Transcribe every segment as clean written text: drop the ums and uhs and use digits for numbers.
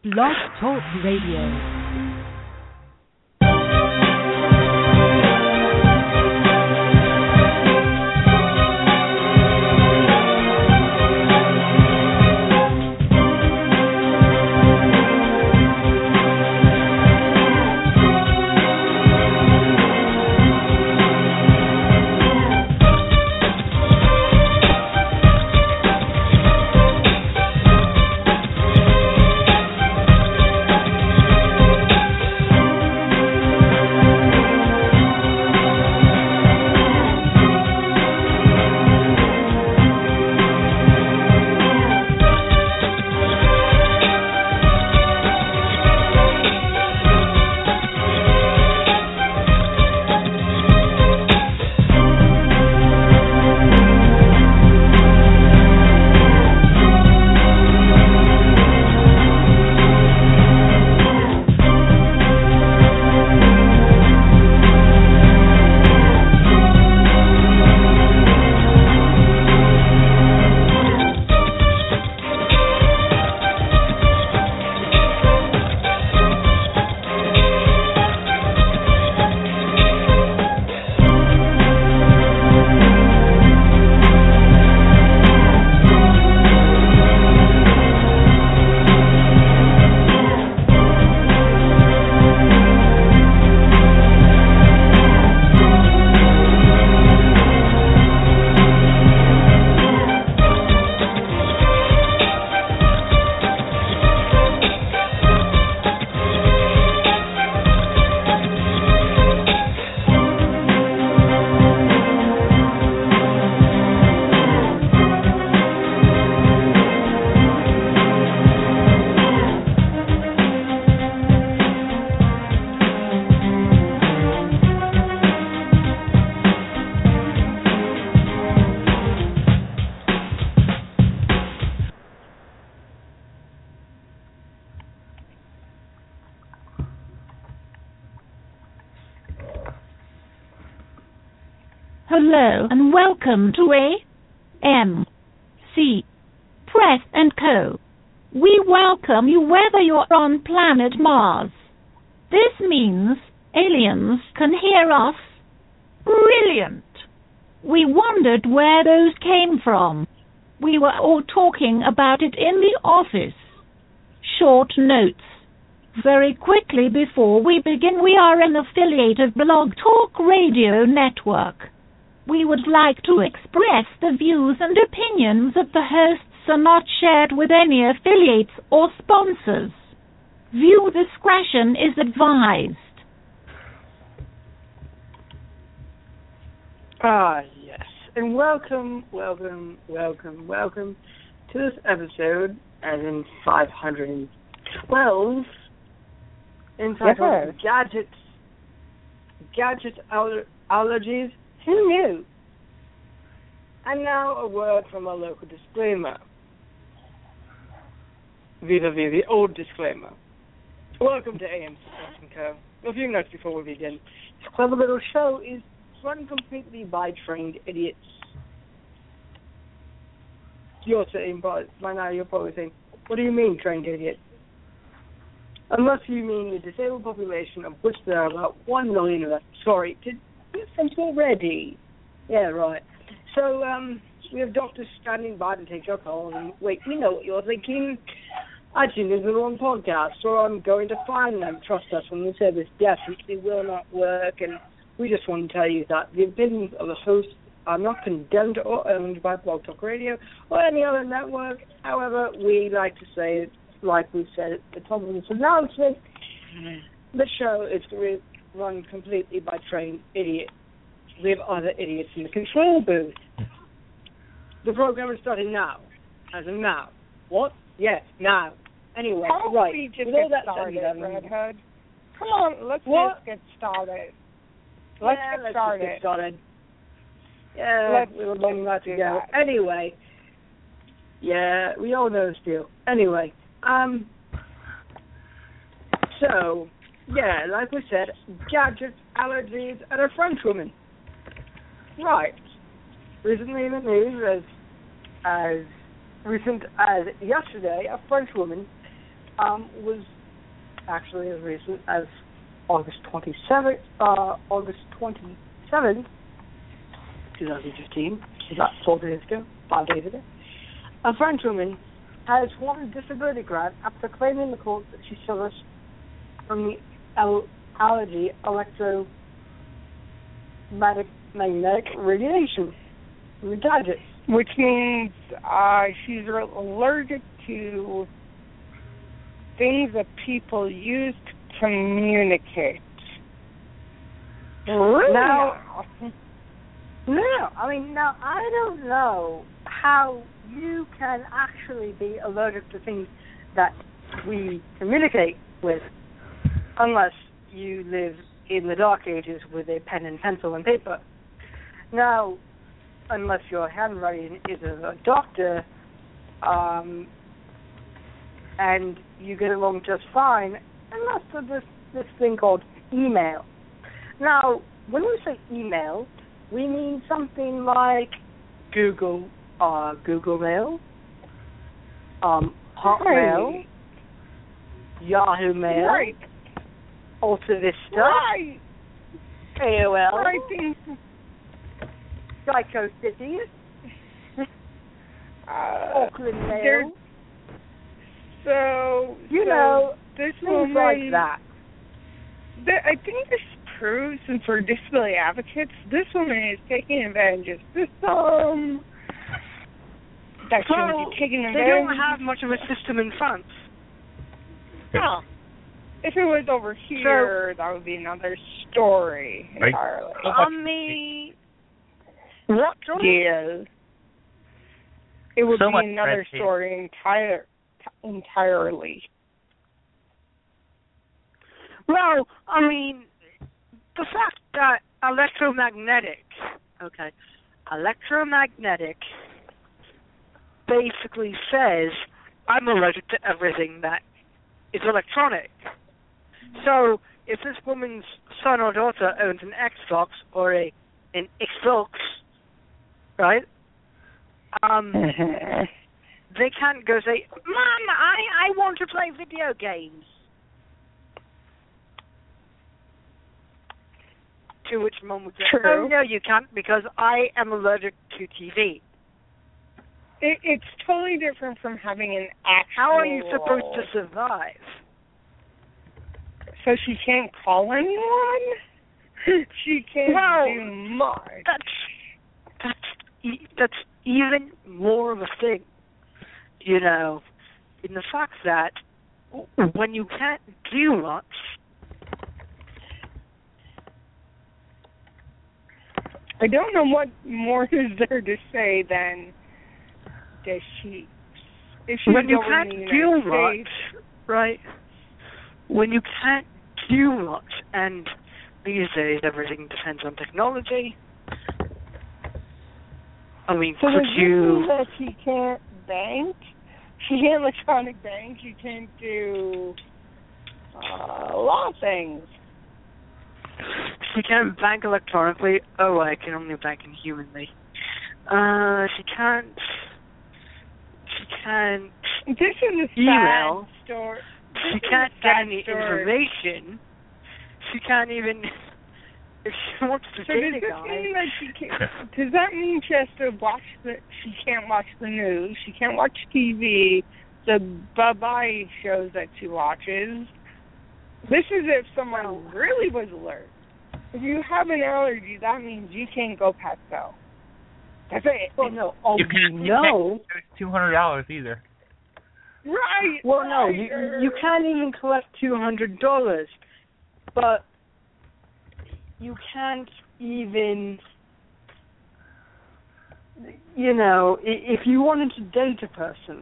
Blog Talk Radio. Hello and welcome to AMC Press & Co. We welcome you whether you're on planet Mars. This means aliens can hear us. Brilliant! We wondered where those came from. We were all talking about it in the office. Short notes. Very quickly before we begin, we are an affiliate of Blog Talk Radio Network. We would like to express the views and opinions of the hosts are not shared with any affiliates or sponsors. Viewer discretion is advised. Yes. And welcome to this episode, as in 512, entitled Gadget Allergies. Who knew? And now a word from our local disclaimer. Vis-a-vis the old disclaimer. Welcome to AMC Press & Co. A few notes before we begin. This clever little show is run completely by trained idiots. You're sitting by now, you're probably saying, what do you mean, trained idiot? Unless you mean the disabled population, of which there are about 1 million of us. Sorry, did you think already? Yeah, right. So, we have doctors standing by to take your call, and wait, we know what you're thinking. I tuned into the wrong podcast, so I'm going to find them. Trust us, when the service definitely will not work, and we just want to tell you that the opinions of the hosts are not condemned or owned by Blog Talk Radio or any other network. However, we like to say it, like we said at the top of this announcement, the show is run completely by trained idiots. We have other idiots in the control booth. The program is starting now. As of now. What? Yes, now. Anyway, right. We just get started, Red Hood. Come on, let's just get started. Let's get started. Yeah, we were long that together. Anyway. Yeah, we all know this deal. Anyway. So, yeah, like we said, gadgets, allergies, and a French woman. Right. Recently in the news, as recent as yesterday, a French woman was actually as recent as August 27th, 2015. That's 4 days ago, 5 days ago. A French woman has won a disability grant after claiming the court that she suffers from the allergy electromagnetic radiation. Which means she's allergic to things that people use to communicate. Really? Now, I don't know how you can actually be allergic to things that we communicate with, unless you live in the dark ages with a pen and pencil and paper. Now, unless your handwriting is of a doctor, and you get along just fine, unless there's this thing called email. Now, when we say email, we mean something like Google Mail, Hotmail, Yahoo Mail, right. Alta Vista, right. AOL, right. Psycho City, Auckland Mail. This things woman, like that. I think this proves, and for disability advocates, this woman is taking advantage of system that shouldn't be taking advantage. They don't have much of a system in France. No. If it was over here, that would be another story entirely. What? Yes. It would be another story entirely. Well, the fact that electromagnetic basically says I'm allergic to everything that is electronic. So if this woman's son or daughter owns an Xbox or an Xbox, right? They can't go say, Mom, I want to play video games. To which Mom would say, oh, no, you can't, because I am allergic to TV. It's totally different from having an actual... How are you supposed to survive? So she can't call anyone? She can't do much. That's even more of a thing, in the fact that when you can't do much, I don't know what more is there to say than that if she's when you over can't in the do United much, States, right? When you can't do much, and these days everything depends on technology. So could you... that she can't bank? She can't electronic bank. She can't do a lot of things. She can't bank electronically. Oh, I can only bank inhumanly. She can't. This is a email. Sad story. She can't get any information. She can't even. If she wants to date a guy. Does that mean she has to she can't watch the news? She can't watch TV. The bye-bye shows that she watches. This is if someone really was alert. If you have an allergy, that means you can't go past go. That's it. Well, no. You can't $200 either. Right. Well, no, you can't even collect $200, but you can't even, if you wanted to date a person,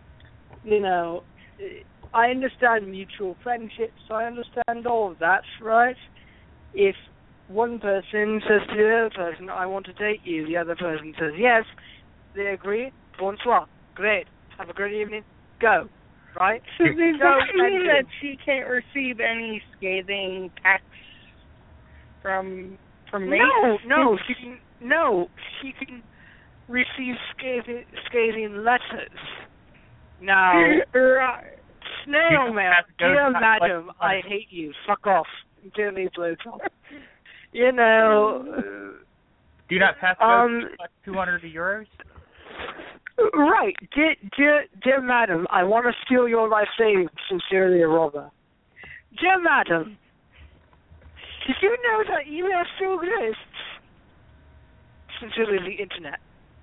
I understand mutual friendships, I understand all of that, right? If one person says to the other person, I want to date you, the other person says yes, they agree, bonsoir, great, have a great evening, go, right? So does that mean that she can't receive any scathing texts from me? No, she can receive scathing letters. Now, right. Snail mail. Dear madam, I hate you. Fuck off. Dearly blue. You know. Do you not pass those 200 euros? Right. Dear madam, I want to steal your life savings. Sincerely, a robber. Dear madam, did you know that email still exists? Sincerely, the internet.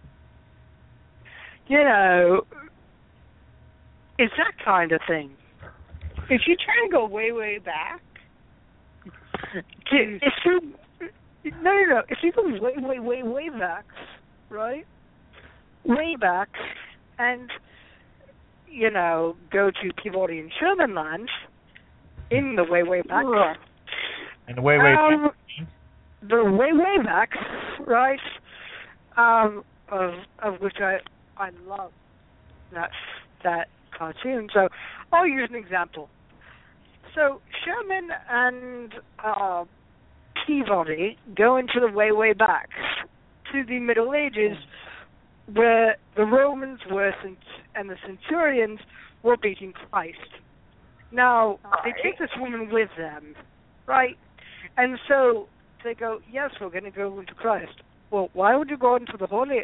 You know, it's that kind of thing. If you try and go way, way back, if you no, if you go way back, right? Way back, and you know, go to Peabody and Sherman land in the way back. And the way back. The way back, right? Of which I love that cartoon. So I'll use an example. So Sherman and Peabody go into the way back to the Middle Ages, where the Romans and the centurions were beating Christ. Now they take this woman with them, right? And so they go, yes, we're going to go into Christ. Well, why would you go into the holy?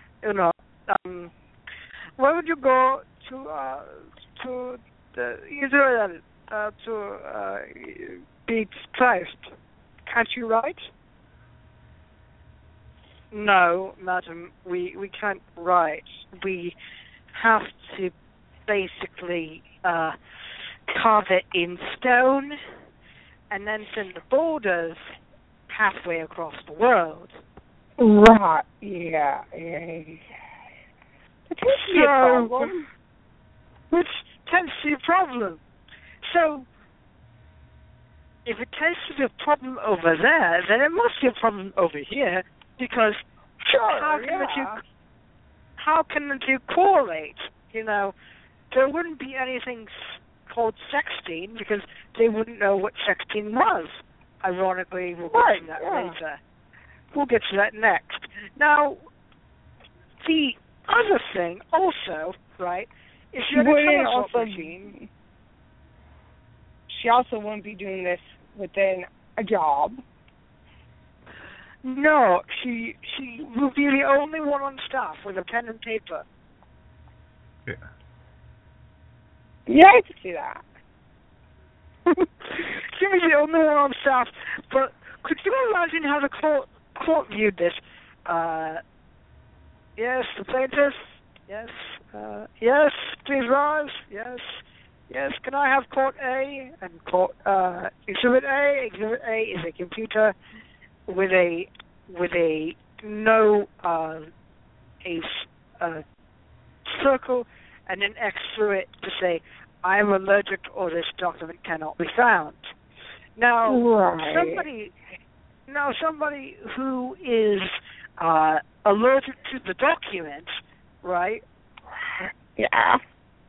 Why would you go to the Israel to beat Christ? Can't you write? No, madam, we can't write. We have to basically carve it in stone and then send the borders halfway across the world. Right, yeah. It tends to be a problem. Which tends to be a problem. So, if it tends to be a problem over there, then it must be a problem over here, because how can the two correlate? You know, there wouldn't be anything called sexting, because they wouldn't know what sexting was. Ironically, we'll get to that later. We'll get to that next. Now, the other thing also, right, is she also wouldn't be doing this within a job. No, she would be the only one on staff with a pen and paper. Yeah, I can see that. She was the only one on staff, but could you imagine how the court viewed this? Yes, the plaintiff. Yes. Yes, please rise. Yes. Yes, can I have court A? And court exhibit A. Exhibit A is a computer with a circle and an X through it to say, I am allergic or this document cannot be found. Now, somebody who is allergic to the document, right? Yeah.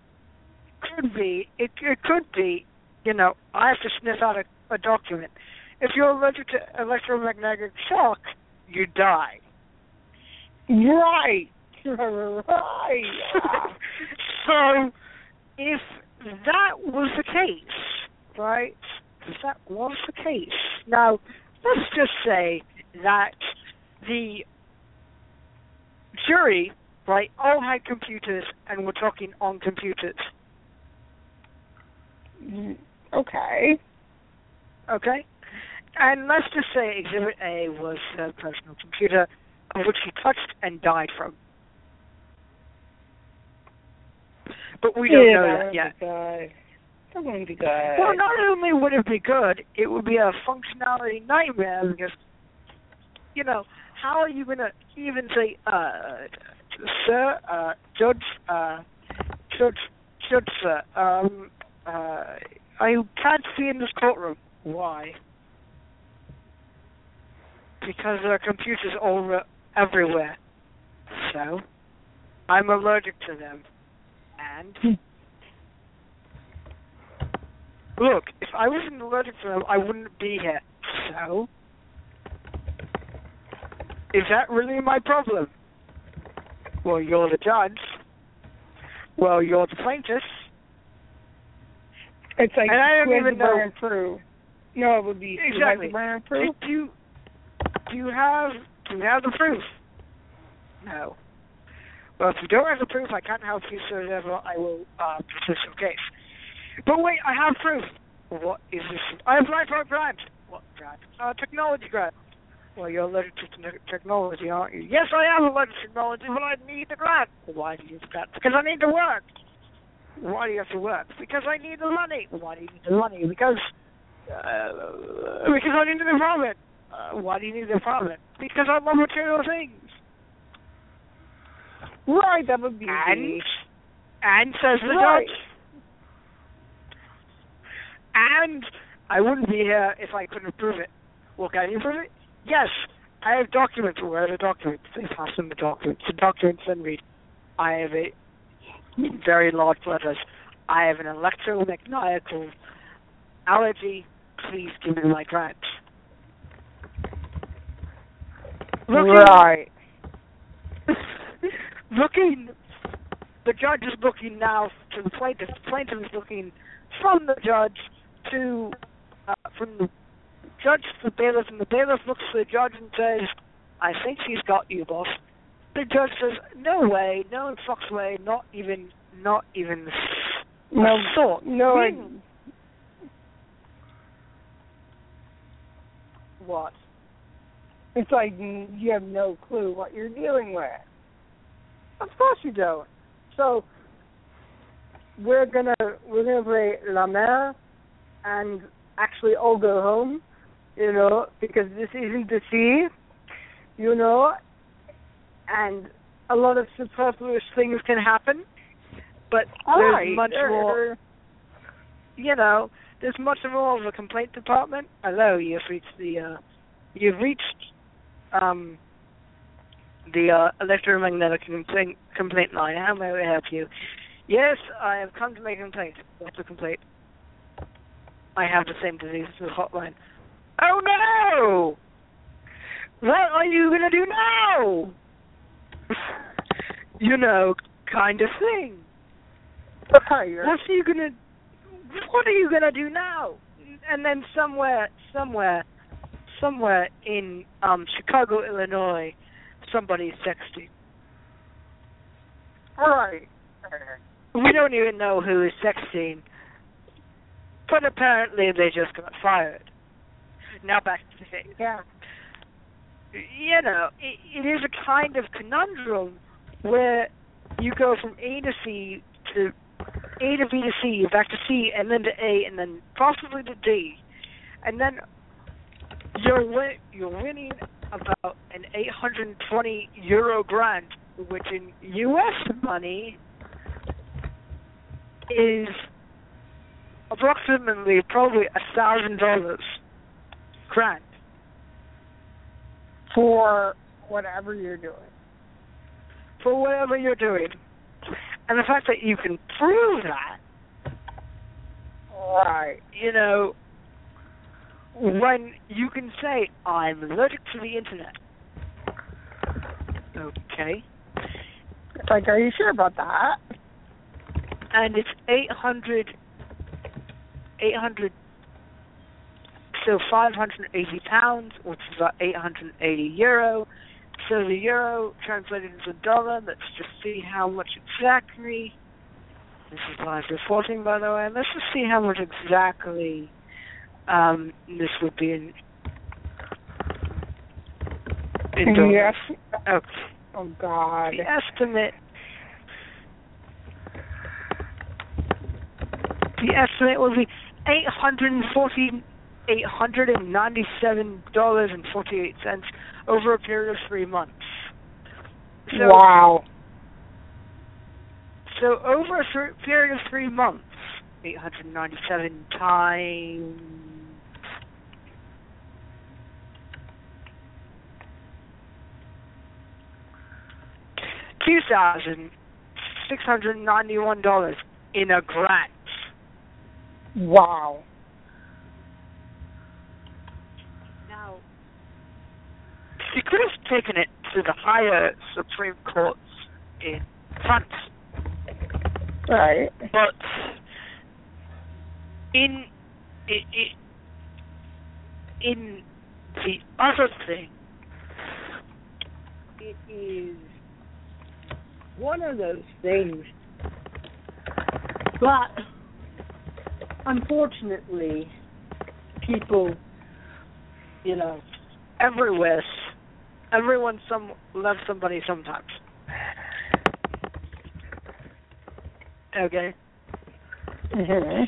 It could be, you know, I have to sniff out a document. If you're allergic to electromagnetic shock, you die. Right. So, if that was the case, right? If that was the case, now, let's just say that the jury, right, all had computers and were talking on computers. Okay. And let's just say Exhibit A was a personal computer which he touched and died from. But we don't know that yet. That wouldn't be good. Well, not only would it be good, it would be a functionality nightmare, because, you know, how are you going to even say, sir, Judge, sir, I can't see in this courtroom. Why? Because there are computers all everywhere. So, I'm allergic to them. And, look, if I wasn't allergic to them, I wouldn't be here. So, is that really my problem? Well, you're the judge. Well, you're the plaintiff. It's like and I don't even know. Proof. No, it would be exactly. Proof. Do you have the proof? No. Well, if you don't have the proof, I can't help you, so therefore I will persist your case. But wait, I have proof. What is this? I applied for a grant. What grant? Technology grant. Well, you're allergic to technology, aren't you? Yes, I am allergic to technology, but I need the grant. Why do you need the grant? Because I need to work. Why do you have to work? Because I need the money. Why do you need the money? Because I need the apartment. Why do you need the apartment? Because I love material things. Right, that would be and says the judge. And I wouldn't be here if I couldn't prove it. Well, can you prove it? Yes. I have documents. Where are the documents? They pass them the documents. The documents then read, I have a very large letters. I have an electromagnetic allergy. Please give me my grant. Right. The judge is looking now to the plaintiff. The plaintiff is looking from the judge to, from the judge to the bailiff, and the bailiff looks to the judge and says, I think she's got you, boss. The judge says, no way, no fucks way, not even thought. No. What? It's like you have no clue what you're dealing with. Of course you don't. So we're gonna play La Mer and actually all go home, because this isn't the sea, and a lot of superfluous things can happen, but there's much more, there's much more of a complaint department. Hello, you've reached the electromagnetic complaint line. How may I help you? Yes, I have come to make a complaint. What's the complaint? I have the same disease as the hotline. Oh no! What are you gonna do now? Kind of thing. What are you gonna do now? And then somewhere in Chicago, Illinois, somebody's sexting. Right. We don't even know who is sexting, but apparently they just got fired. Now back to the case. Yeah. It is a kind of conundrum where you go from A to C to A to B to C, back to C, and then to A, and then possibly to D, and then you're winning about an €820 grant, which in U.S. money is approximately probably $1,000 grant for whatever you're doing. And the fact that you can prove that, right? When you can say, I'm allergic to the internet. Okay. It's like, are you sure about that? And it's 800, so 580 pounds, which is about €880. So the euro translated into $1, let's just see how much exactly. This is live reporting, by the way. Let's just see how much exactly this would be in dollars. Yes. Okay. Oh, God. The estimate would be $897.48 over a period of 3 months. So, wow. So over a period of 3 months, 897 times $2,691 in a grant. Wow. Now, she could have taken it to the higher Supreme Courts in France. Right. But in the other thing, it is one of those things that, unfortunately, people, everywhere, everyone loves somebody sometimes. Okay? Mm-hmm.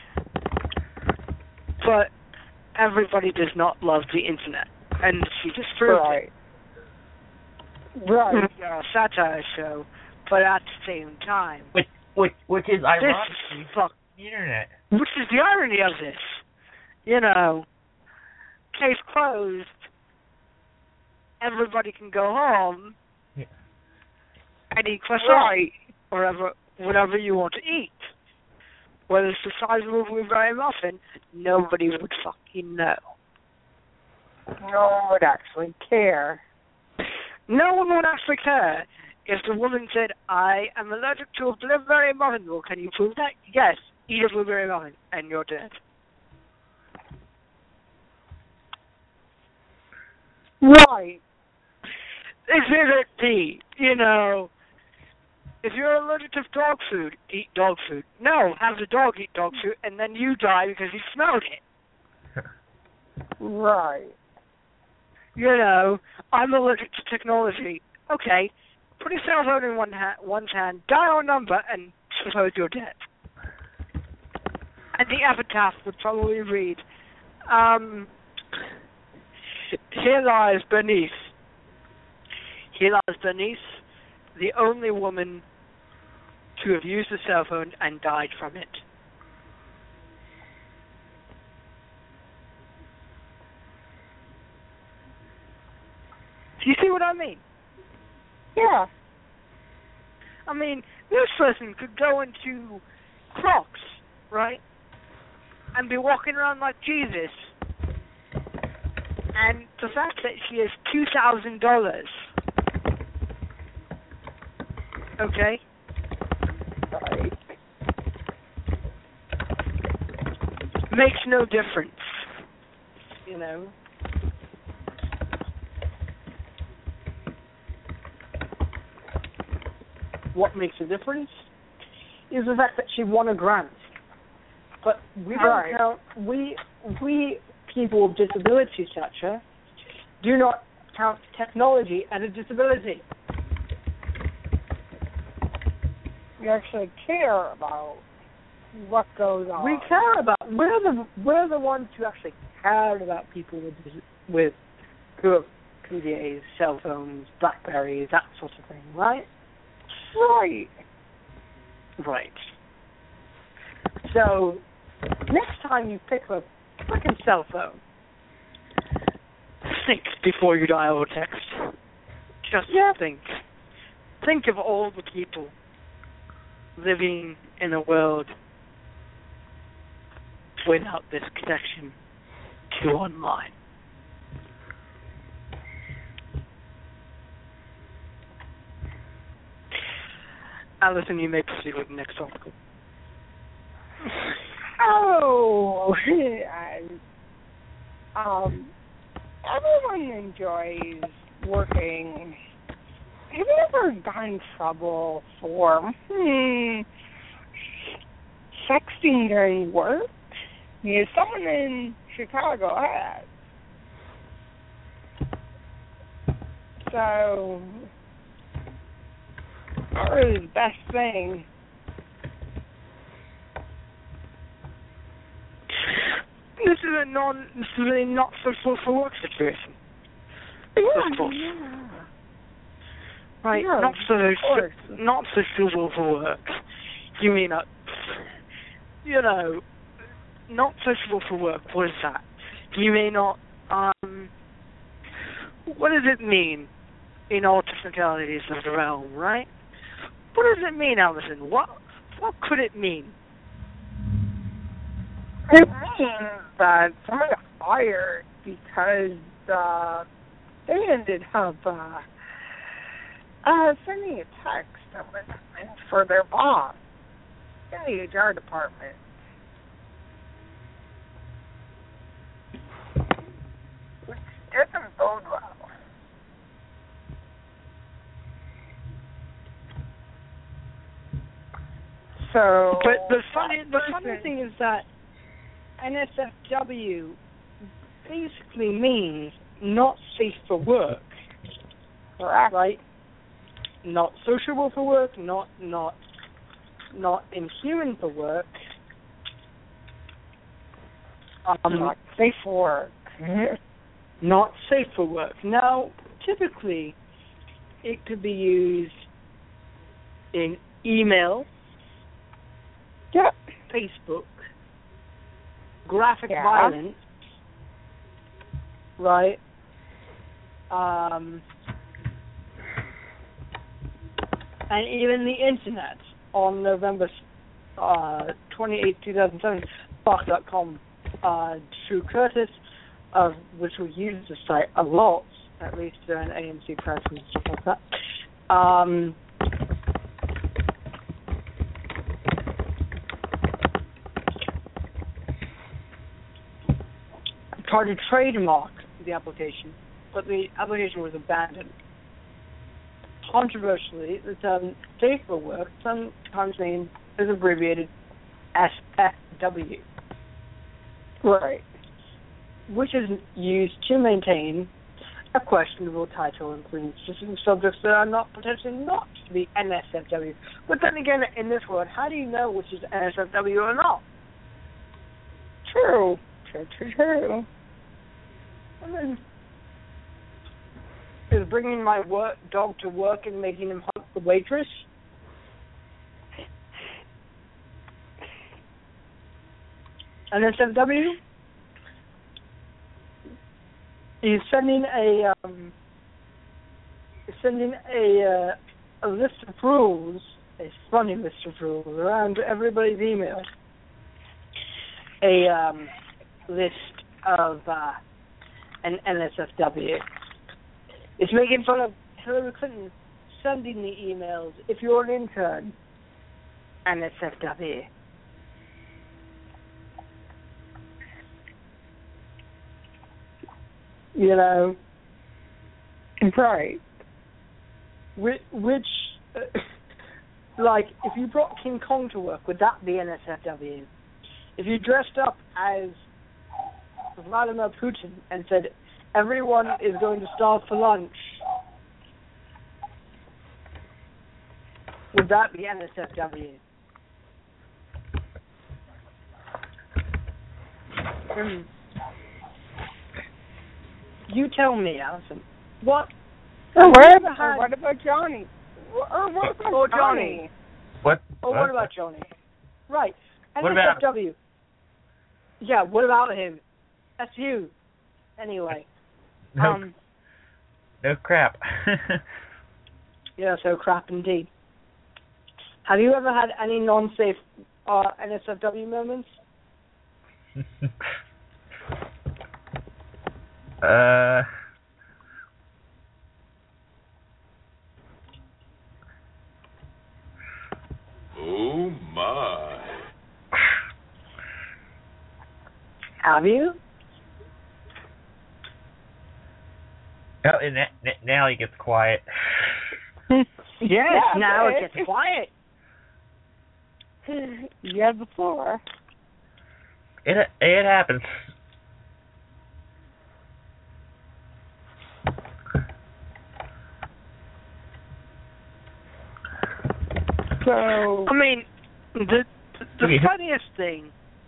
But everybody does not love the internet, and she just proved it. Right. A satire show, but at the same time, which is ironic. The internet. Which is the irony of this. Case closed. Everybody can go home and eat croissant or whatever you want to eat. Whether it's the size of a blueberry muffin, nobody would fucking know. No one would actually care. No one would actually care if the woman said, I am allergic to a blueberry muffin. Well, can you prove that? Yes, eat a blueberry muffin, and you're dead. Right. Exhibit D, if you're allergic to dog food, eat dog food. No, have the dog eat dog food, and then you die because you smelled it. Right. I'm allergic to technology. Okay, put a cell phone in one's hand, dial a number, and suppose you're dead. And the epitaph would probably read, Here lies Bernice. Here lies Bernice, the only woman to have used a cell phone and died from it. Do you see what I mean? Yeah. I mean, this person could go into Crocs, right? And be walking around like Jesus. And the fact that she has $2,000, okay? Right. Makes no difference, What makes a difference is the fact that she won a grant. But we don't count, we people with disabilities, such do not count technology as a disability. We actually care about what goes on. We care about. We're the ones who actually care about people with who have computers, cell phones, Blackberries, that sort of thing, right? Right. Right. So next time you pick up a fucking cell phone, think before you dial a text. Just think. Think of all the people living in a world without this connection to online. Alison, you may proceed with the next article. Oh, everyone enjoys working. Have you ever gotten in trouble for sexting during work? Yeah, someone in Chicago has. So, not really the best thing. This is a not social for work situation. Of course. Yeah. Right, Yeah, not so suitable for work. You mean, not so suitable for work. What is that? You may not. What does it mean in all technicalities of the realm, right? What does it mean, Alison? What could it mean? It means that someone got fired because they ended up sending a text for their boss in the HR department. Oh, wow. So, but the funny thing is that NSFW basically means not safe for work. Correct. Right? Not sociable for work, not inhuman for work. Not safe for work. Not safe for work. Now, typically, it could be used in email, Facebook, graphic violence, right? And even the internet on November 28, 2007, Spark.com, Drew Curtis, which we use the site a lot, at least during AMC press and stuff like that. Tried to trademark the application, but the application was abandoned. Controversially, the term safe for work sometimes is abbreviated SFW. Right. Which is used to maintain a questionable title, including specific subjects that are not potentially not to be NSFW. But then again, in this world, how do you know which is NSFW or not? True. I mean, is bringing my dog to work and making him hunt the waitress? NSFW? He's sending a list of rules, a funny list of rules, around everybody's email. A list of an NSFW. It's making fun of Hillary Clinton sending the emails. If you're an intern, NSFW. You know, right? Which like, if you brought King Kong to work, would that be NSFW? If you dressed up as Vladimir Putin and said, everyone is going to starve for lunch, would that be NSFW? You tell me, Allison. What? What about Johnny? What about Johnny? What? What about Johnny? Right. What about NSFW. Yeah, what about him? That's you. Anyway. No crap. Yeah, so crap indeed. Have you ever had any non-safe NSFW moments? Oh my. Have you? Oh, and now he gets quiet. Yes, now it gets quiet. Yeah, before. It happens. So, I mean, the funniest thing.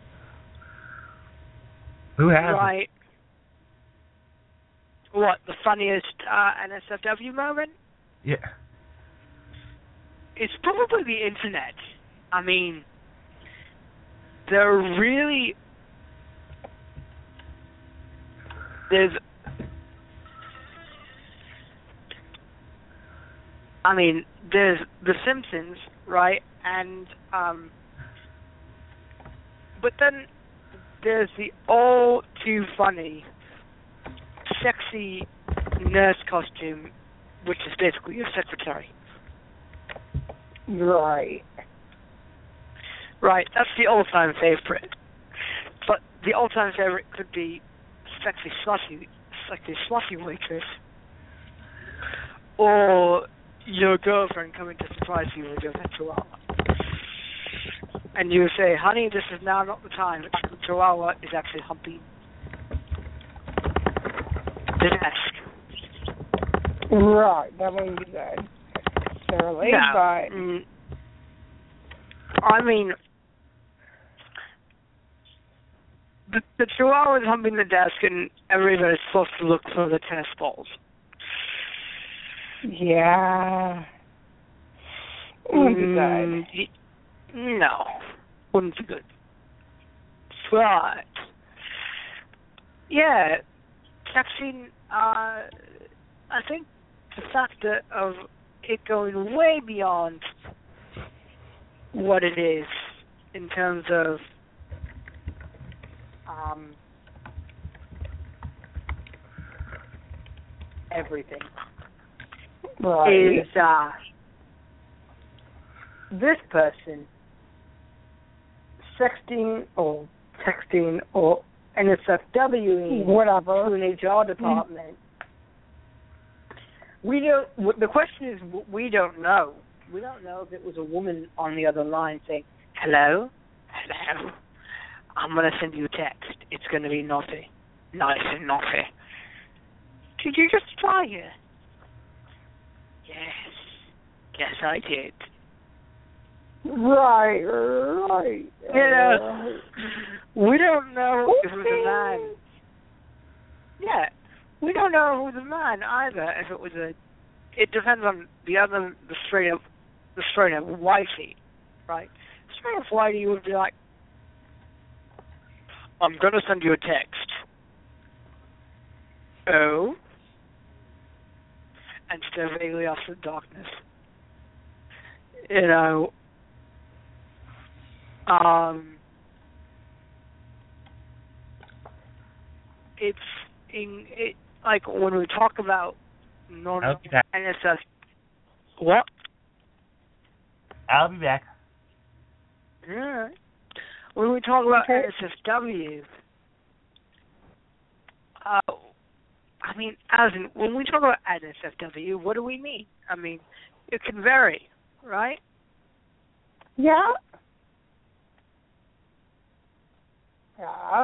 Who has right? What, the funniest NSFW moment? Yeah. It's probably the internet. I mean, there's The Simpsons, right? And but then there's the all too funny, sexy nurse costume, which is basically your secretary. right. Right, that's the all-time favorite. But the all-time favorite could be sexy like the slushy waitress, or your girlfriend coming to surprise you with your pet chihuahua. And you say, honey, this is now not the time. The chihuahua is actually humping the desk. Right, that wouldn't be good. Necessarily, no. But I mean, the chihuahua is humping the desk, and everybody's supposed to look for the tennis balls. Yeah. Wouldn't be good. No, wouldn't be good. But yeah, texting. I think the fact of it going way beyond what it is in terms of everything is this person sexting or texting or NSFWing whatever to an HR department. We don't. The question is, we don't know. We don't know if it was a woman on the other line saying, "Hello, hello. I'm gonna send you a text. It's gonna be naughty, nice and naughty. Did you just try here?" Yes, I did. Right. You know, we don't know if it was a man. Yeah, we don't know if it was a man either. If it was it depends on the straight up wifey, right? Straight up wifey would be like, I'm gonna send you a text. Oh, and stare vaguely off in the darkness. You know. Like when we talk about normal NSF. What? I'll be back. Yeah. When we talk about NSFW, I mean, when we talk about NSFW, what do we mean? I mean, it can vary, right? Yeah. Yeah.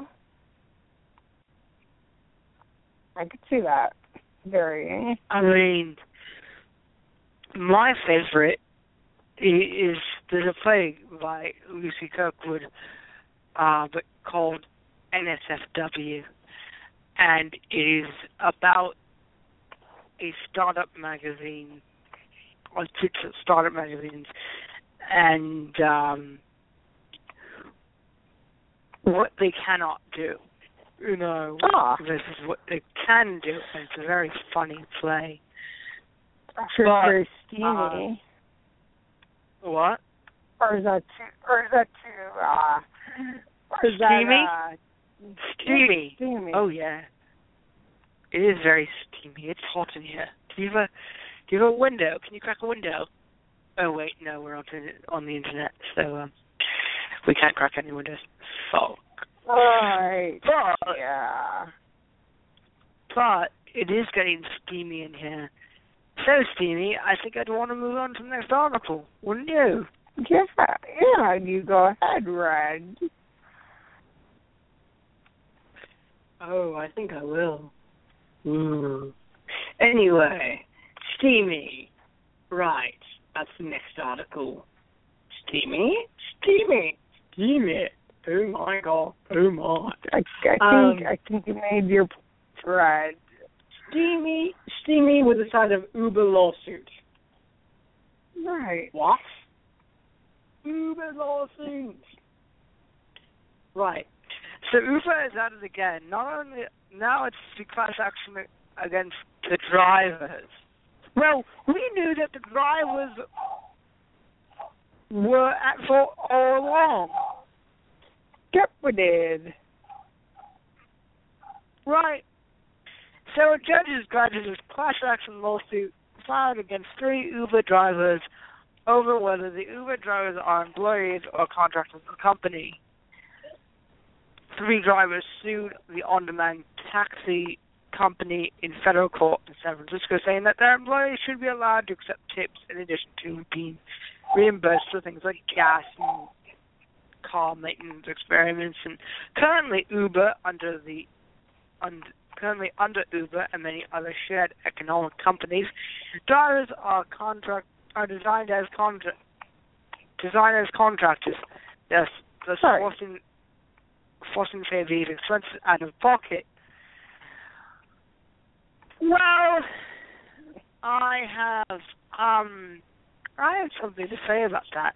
I could see that varying. I mean, my favorite is there's a play by Lucy Kirkwood, but called NSFW, and it is about a startup magazine, or startup magazines, and what they cannot do. You know, this is what they can do, and it's a very funny play. It's very steamy. What? Or is that steamy? Steamy. Oh yeah. It is very steamy. It's hot in here. Do you have a window? Can you crack a window? Oh wait, no, we're on the internet, so we can't crack any windows. Fuck. Right. But, yeah. But it is getting steamy in here. So steamy, I think I'd want to move on to the next article, wouldn't you? Yeah, you go ahead, Red. Oh, I think I will. Anyway, steamy. Right, that's the next article. Steamy. Oh my god. Oh my. I think you made your point, Red. Steamy with a side of Uber lawsuit. Right. What? Uber lawsuit. Right. So Uber is at it again. Not only now it's the class action against the drivers. Well, we knew that the drivers were at fault all along. Yep, we did. Right. So a judge has granted a class action lawsuit filed against 3 Uber drivers over whether the Uber drivers are employees or contractors of the company. 3 drivers sued the on-demand taxi company in federal court in San Francisco, saying that their employees should be allowed to accept tips in addition to being reimbursed for things like gas and car maintenance experiments. And currently Uber under Uber and many other shared economic companies, drivers are designed as contractors, thus forcing to pay these expenses out of pocket. Well, I have something to say about that.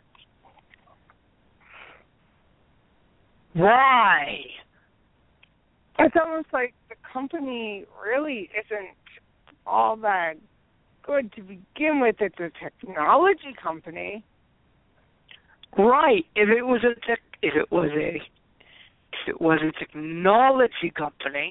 Why? It's almost like the company really isn't all that good to begin with. It's a technology company. Right. If it was a technology company,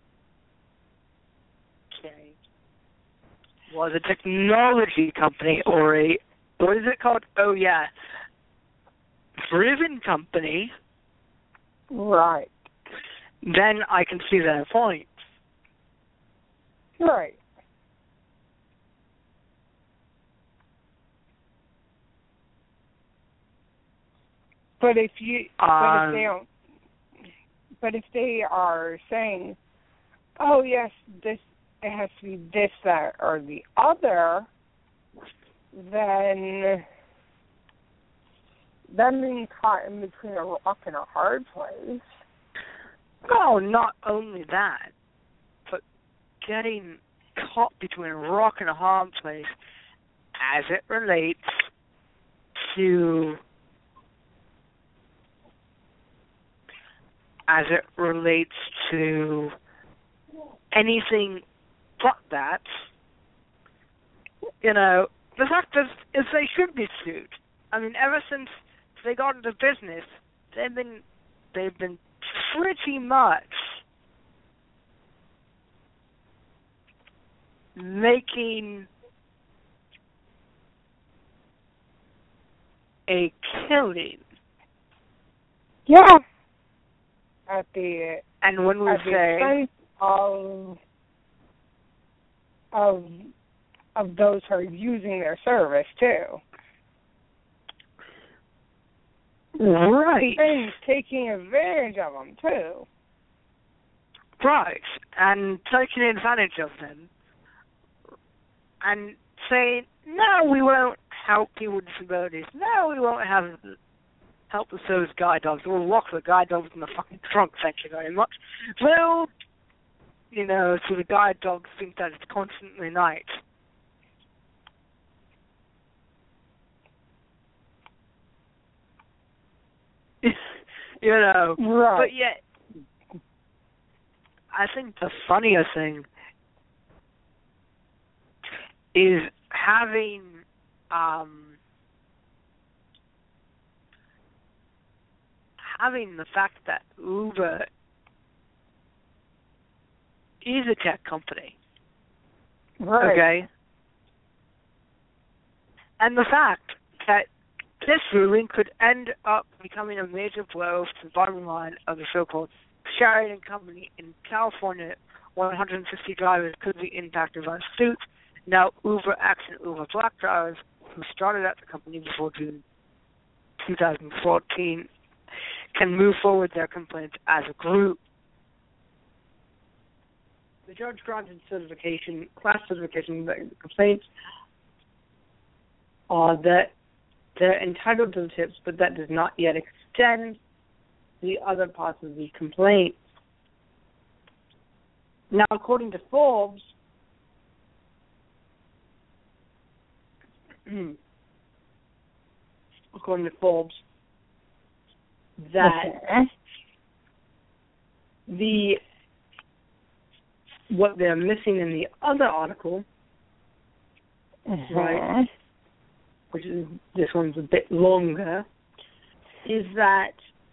was a technology company or a, what is it called? Oh, yeah, driven company. Right. Then I can see that point. Right. But if they are saying, oh yes, it has to be this, that, or the other, then being caught in between a rock and a hard place. No, not only that, but getting caught between a rock and a hard place as it relates to anything but that. You know, the fact is they should be sued. I mean, ever since they got into business, they've been pretty much making a killing. Yeah. And when we say of those who are using their service too. Right. And taking advantage of them too. Right. And taking advantage of them. And saying, no, we won't help people with disabilities. No, we won't help with those guide dogs. We'll lock the guide dogs in the fucking trunk, thank you very much. Well, you know, so the guide dogs think that it's constantly night. You know, right. But yet, I think the funnier thing is having the fact that Uber is a tech company. Right. Okay? And the fact that this ruling could end up becoming a major blow to the bottom line of the so-called Sheridan Company in California. 150 drivers could be impacted by the suit. Now, Uber X and Uber Black drivers who started at the company before June 2014 can move forward their complaints as a group. The judge granted class certification, that the complaints are that they're entitled to the tips, but that does not yet extend the other parts of the complaint. Now, according to Forbes, that what they're missing in the other article, right, which is, this one's a bit longer, is that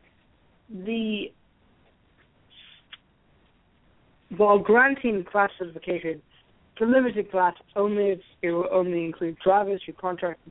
while granting class certification, the limited class it will only include drivers who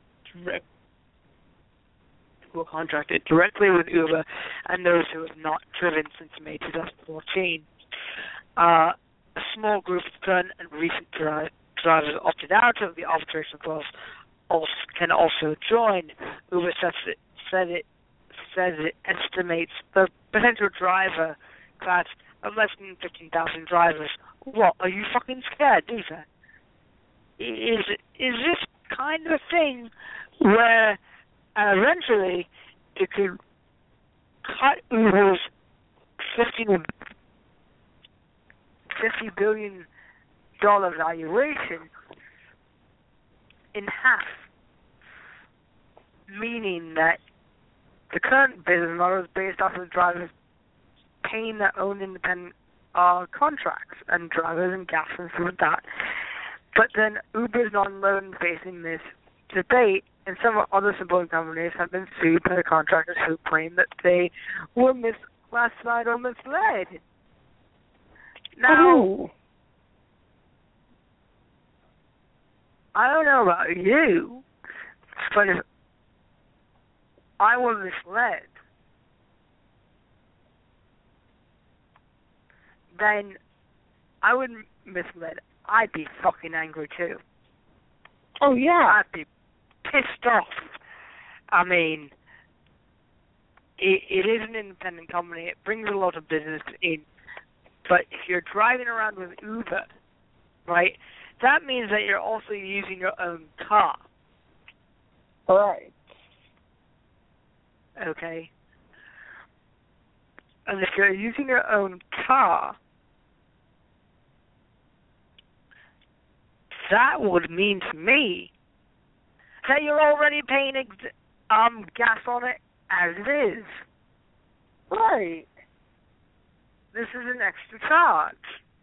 were contracted directly with Uber and those who have not driven since May 2014. a small group of current and recent drivers opted out of the arbitration clause can also join. Uber says it estimates the potential driver class of less than 15,000 drivers. What, are you fucking scared, Uber? Is this kind of a thing where eventually it could cut Uber's $50 billion valuation in half, meaning that the current business model is based off of drivers paying their own independent contracts and drivers and gas and stuff like that. But then Uber is not alone facing this debate, and some other supporting companies have been sued by the contractors who claim that they were misclassified or misled. Now, I don't know about you, but if I were misled, then I wouldn't misled. I'd be fucking angry too. Oh, yeah. I'd be pissed off. I mean, it is an independent company. It brings a lot of business in. But if you're driving around with Uber, right, that means that you're also using your own car. Right. Okay? And if you're using your own car, that would mean to me that you're already paying gas on it as it is. Right. This is an extra charge.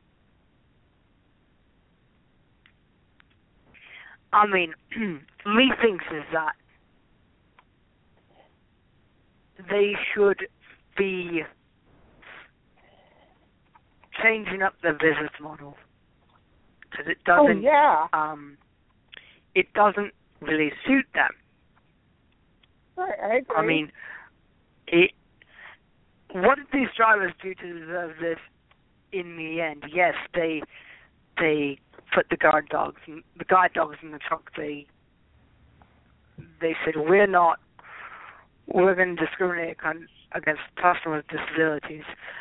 I mean, me thinks is that they should be changing up their business model, because it doesn't. Oh, yeah. It doesn't really suit them. Right, I agree. I mean, what did these drivers do to deserve this in the end? Yes, they put the guide dogs in the truck. They said, we're going to discriminate against customers with disabilities,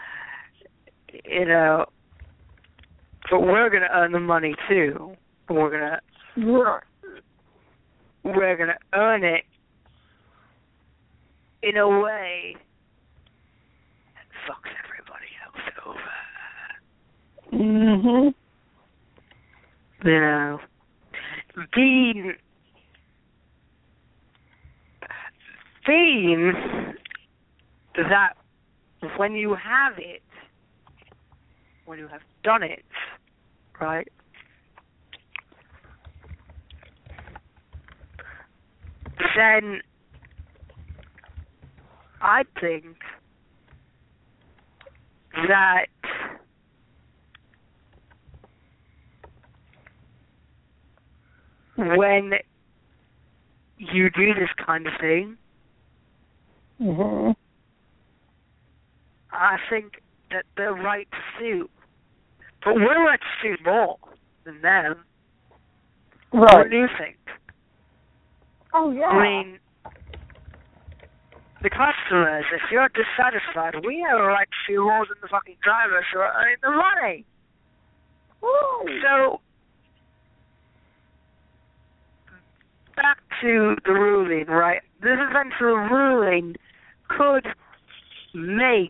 but we're going to earn the money too. We're going to earn it in a way that fucks everybody else over. Mm-hmm. Being that when you have done it, right, then I think that when you do this kind of thing, mm-hmm. I think that they're right to sue. But we're right to sue more than them. Right. What do you think? Oh, yeah. I mean, the customers, if you're dissatisfied, we have a right to sue more than the fucking drivers who are earning the money. Ooh. So, back to the ruling, right? This eventual ruling could make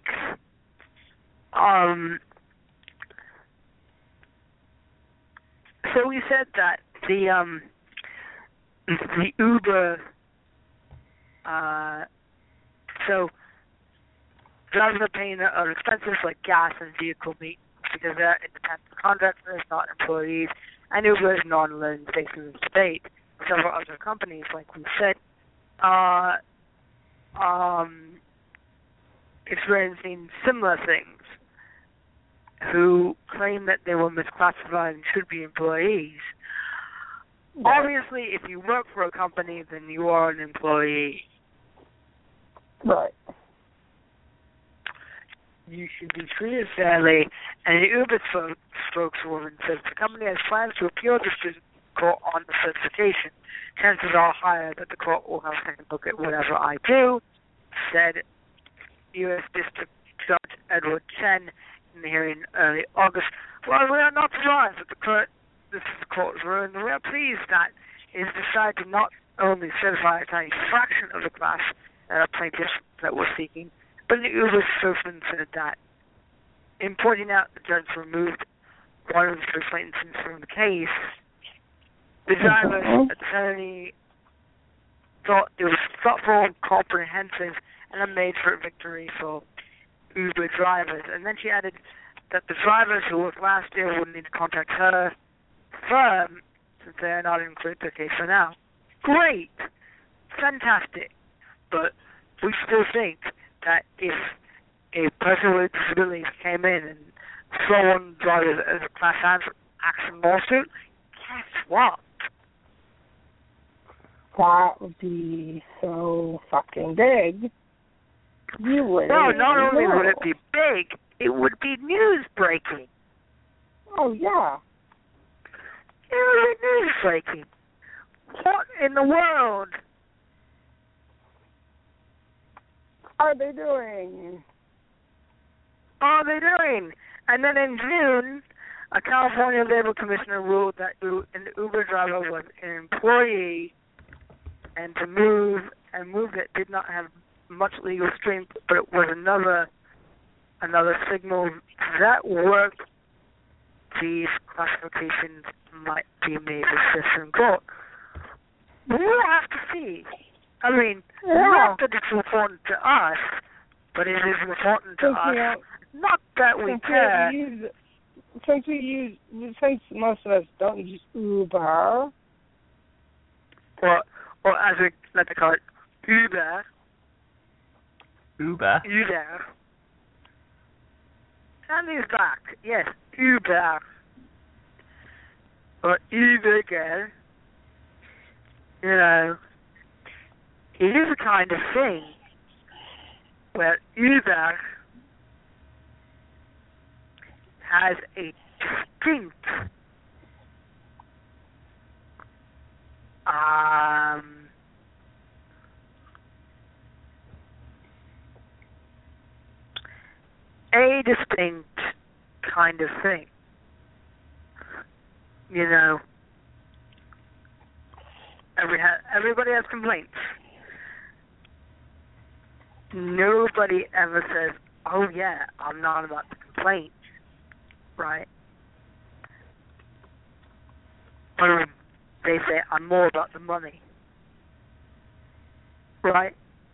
so we said that the Uber so drivers are paying their own expenses like gas and vehicle maintenance because they're independent contractors, not employees, and Uber is not alone facing this debate. Several other companies, like we said, experiencing similar things, who claim that they were misclassified and should be employees. Right. Obviously, if you work for a company, then you are an employee. Right. You should be treated fairly, And the Uber spokeswoman says the company has plans to appeal to the court on the certification. Chances are higher that the court will have a second look at whatever I do, said U.S. District Judge Edward Chen in the hearing in early August. Well, we are not surprised that this is the court's ruling. We are pleased that it has decided to not only certify a tiny fraction of the class that are plaintiffs that we're seeking, but the Uber spokesman said that. In pointing out the judge removed one of the complainants from the case, the driver's attorney thought it was thoughtful, comprehensive, and a made-for victory for Uber drivers. And then she added that the drivers who worked last year would need to contact her firm since they are not included in the case for now. Great! Fantastic! But we still think that if a person with disabilities came in and someone drivers as a class action lawsuit, guess what? That would be so fucking big. You would. No, not only would it be big, it would be news breaking. Oh, yeah. It would be news breaking. What in the world are they doing? And then in June, a California labor commissioner ruled that an Uber driver was an employee and to move that did not have much legal strength, but it was another signal that worked. These classifications might be made a system court. We'll have to see. I mean, not that it's important to us, but it is important to us. Not that we care. Since most of us don't use Uber. Or as we like to call it, Uber. Uber. And he's back. Yes, Uber. Or Uber again. You know, it is a kind of thing where Uber has a distinct kind of thing. You know, everybody has complaints. Nobody ever says, oh yeah, I'm not about the complaint, right? But they say, I'm more about the money, right?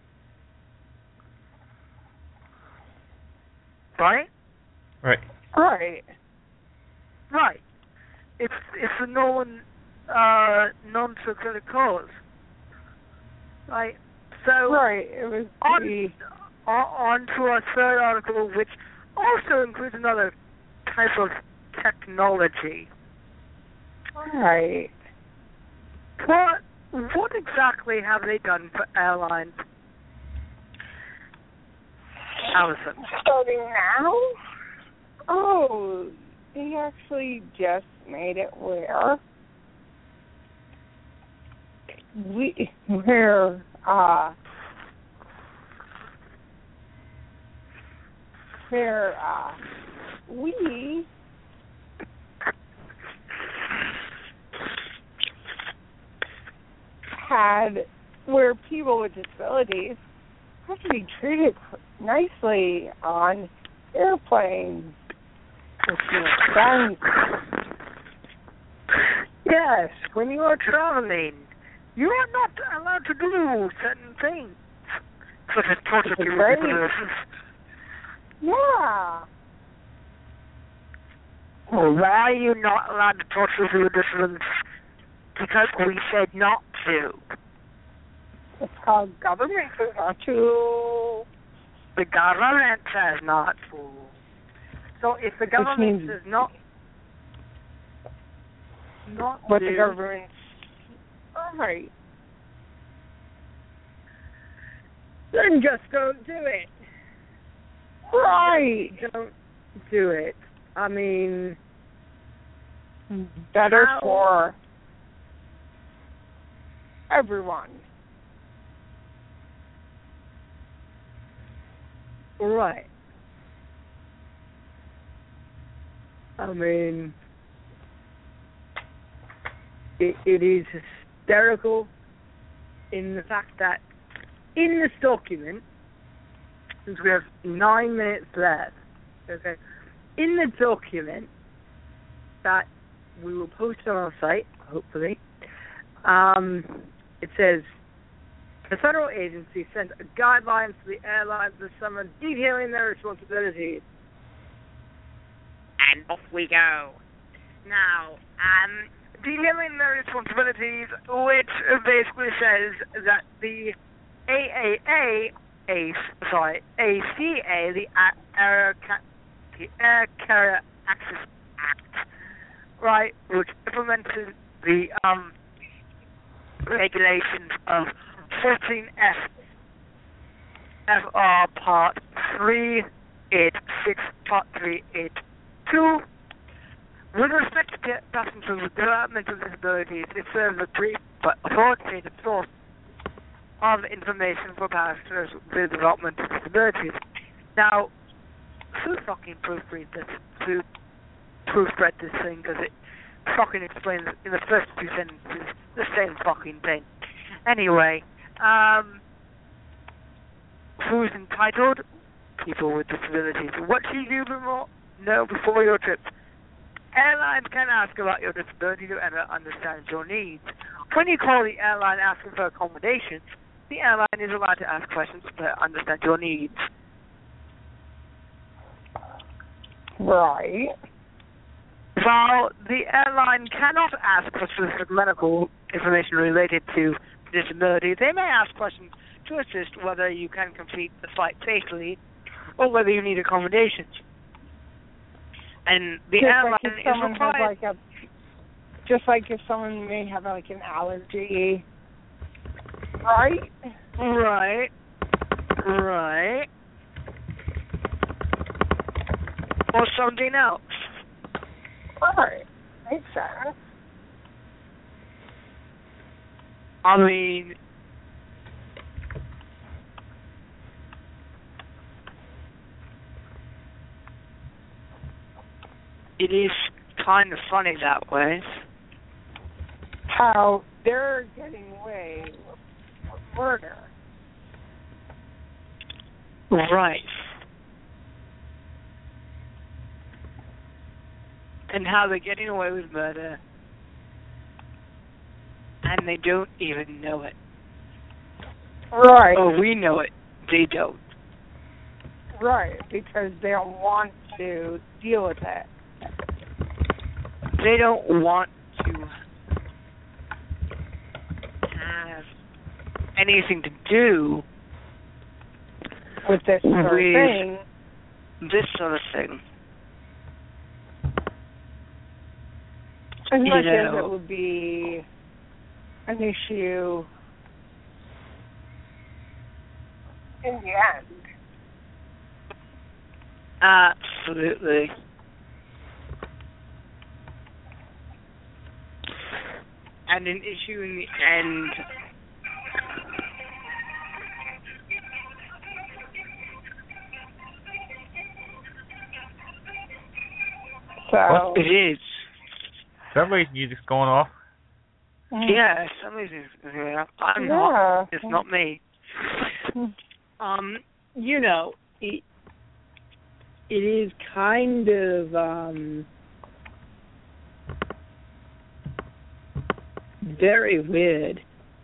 Right? Right. Right. Right. It's a non-successful cause. Right. So right. It was on to our third article, which also includes another type of technology. Right. What exactly have they done for airlines? Allison. Starting now? Oh, they actually just made it where we had where people with disabilities have to be treated nicely on airplanes. Yes, when you are traveling, you are not allowed to do certain things, such as torture people with disabilities. Yeah. Well, why are you not allowed to torture people with disabilities? Because we said not to. It's called government says not to. The government says not to. So if the government says not what to, the government's all right, then just don't do it. Right. Don't do it. I mean, better for everyone. Right. I mean, it is hysterical in the fact that in this document, since we have 9 minutes left, okay, in the document that we will post on our site, hopefully, it says, the federal agency sent guidelines to the airlines this summer detailing their responsibilities. And off we go. Now, detailing their responsibilities, which basically says that the ACA, the Air Carrier Access Act, right, which implemented the regulations of 14 FR Part 386, Part 382. With respect to passengers with developmental disabilities, it serves a brief but authoritative source of information for passengers with developmental disabilities. Now, who fucking proofread this thing, because it fucking explains in the first 2 sentences the same fucking thing. Anyway, who's entitled? People with disabilities. What should you know before your trip? Airlines can ask about your disability to understand your needs. When you call the airline asking for accommodations, the airline is allowed to ask questions to understand your needs. Right. While the airline cannot ask for specific medical information related to disability, they may ask questions to assist whether you can complete the flight safely or whether you need accommodations. And the airline is required... just like if someone may have like an allergy. Right? Right. Or something else. Right. Makes sense. I mean, it is kind of funny that way. How they're getting away with murder. Right. And how they're getting away with murder, and they don't even know it. Right. Oh, we know it. They don't. Right, because they don't want to deal with it. They don't want to have anything to do with this sort of thing. This sort of thing. As much as it would be an issue in the end. Absolutely. And an issue in the end. So it is. Somebody's music's going off. Yeah, somebody's music. I'm not. It's not me. You know, it is kind of very weird.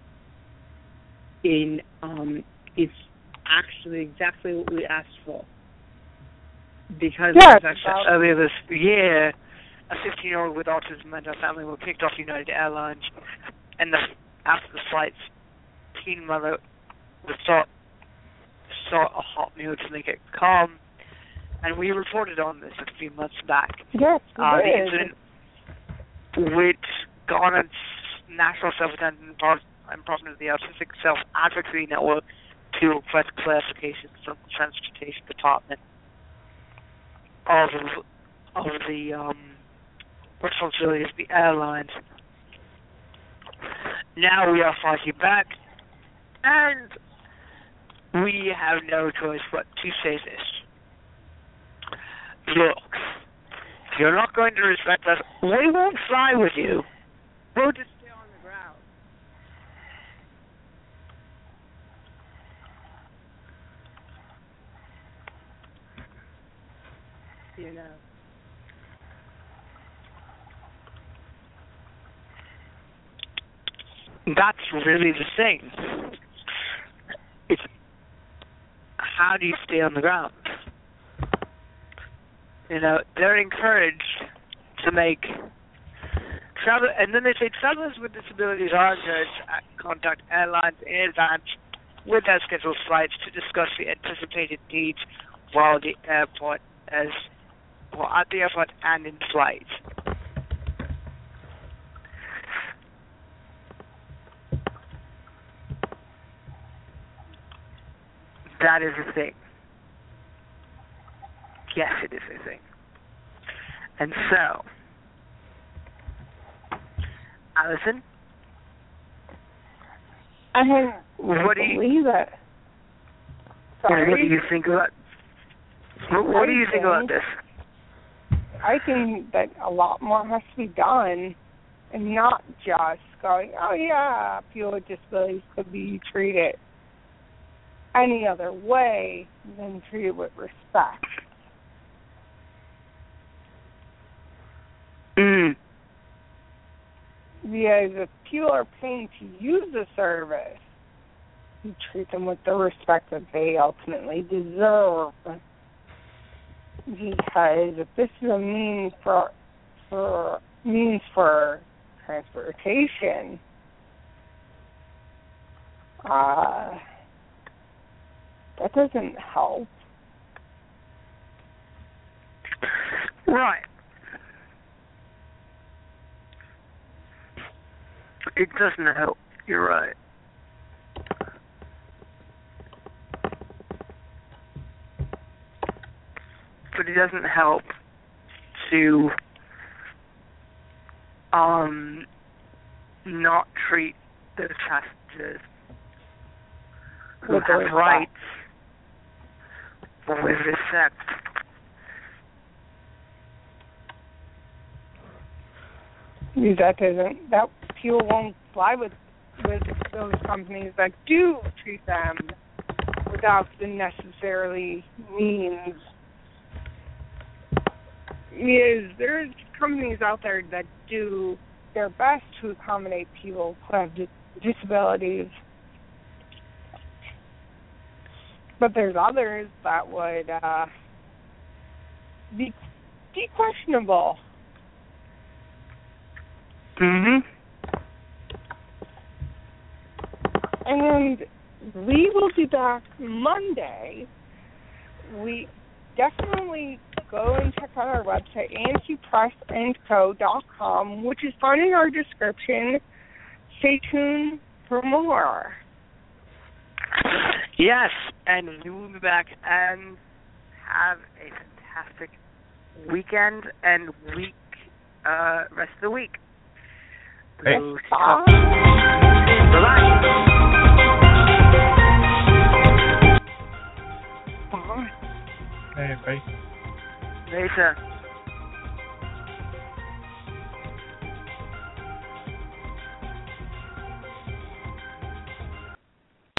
It's actually exactly what we asked for. Because earlier this year, a 15-year-old with autism and her family were picked off United Airlines, and after the flight's teen mother sought a hot meal to make it calm, and we reported on this a few months back. Yes, the incident, which garnered national self-attendance and President of the Autistic Self-Advocacy Network to request clarification from the Transportation Department of of the responsibility of the airlines. Now we are fighting back, and we have no choice but to say this. Look, if you're not going to respect us, we won't fly with you. We'll just stay on the ground. You know. That's really the thing. It's how do you stay on the ground? You know, they're encouraged to make travel, and then they say travelers with disabilities are encouraged to contact airlines in advance with their scheduled flights to discuss the anticipated needs while at the airport and in flight. That is a thing. Yes, it is a thing. And so, Allison, what do you think about? What do you think about this? I think that a lot more has to be done, and not just going, oh yeah, people with disabilities could be treated any other way than treated with respect. Because if people are paying to use the service, you treat them with the respect that they ultimately deserve. Because if this is a means for transportation, that doesn't help. Right. It doesn't help. You're right. But it doesn't help to not treat those passengers who have rights with respect. That people won't fly with those companies that do treat them without the necessarily means. There's companies out there that do their best to accommodate people who have disabilities, but there's others that would be questionable. Mm-hmm. And we will be back Monday. We definitely go and check out our website, antipressandco.com, which is found in our description. Stay tuned for more. Yes, and we will be back and have a fantastic weekend and rest of the week. Hey. Bye. Bye-bye. Hey, bye. Later.